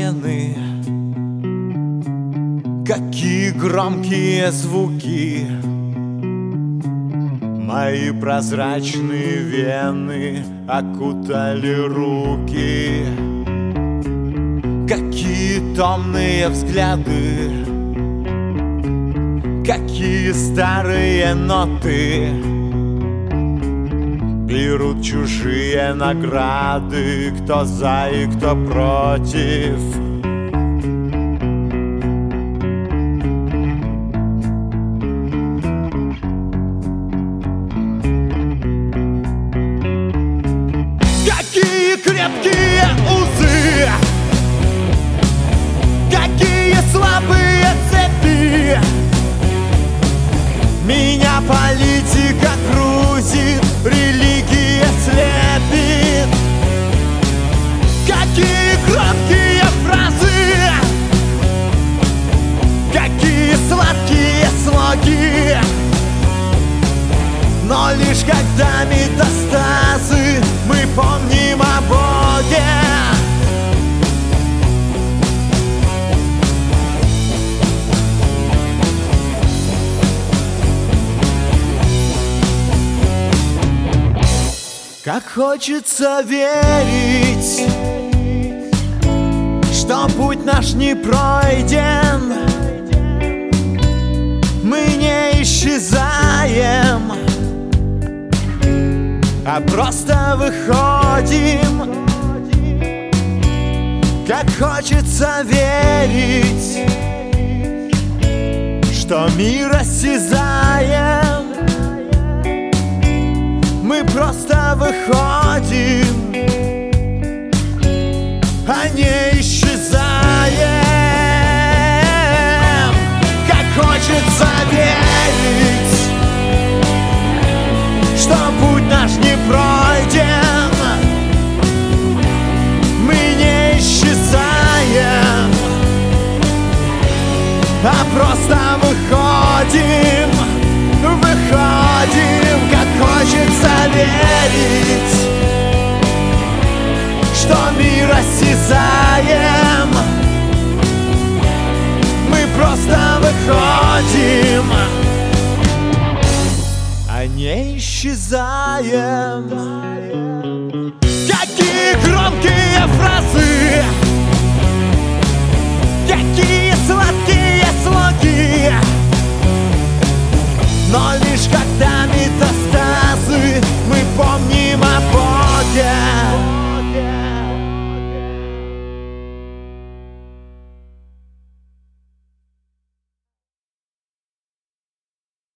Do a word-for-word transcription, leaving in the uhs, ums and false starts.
стены, какие громкие звуки. Мои прозрачные вены окутали руки. Какие томные взгляды, какие старые ноты берут чужие награды, кто за и кто против. Какие крепкие узы, какие слабые цепи. Меня политика крутит, религия слепит. Какие громкие фразы, какие сладкие слоги. Но лишь когда метастазы, мы помним о Боге. Как хочется верить, что путь наш не пройден. Мы не исчезаем, а просто выходим. Как хочется верить, что мир осязаем. Мы просто выходим, а не исчезаем. Как хочется верить, что путь наш не пройден. Мы не исчезаем, а просто выходим, выходим. Как хочется верить, что мир осязаем. Мы просто выходим, а не исчезаем. Какие громкие фразы,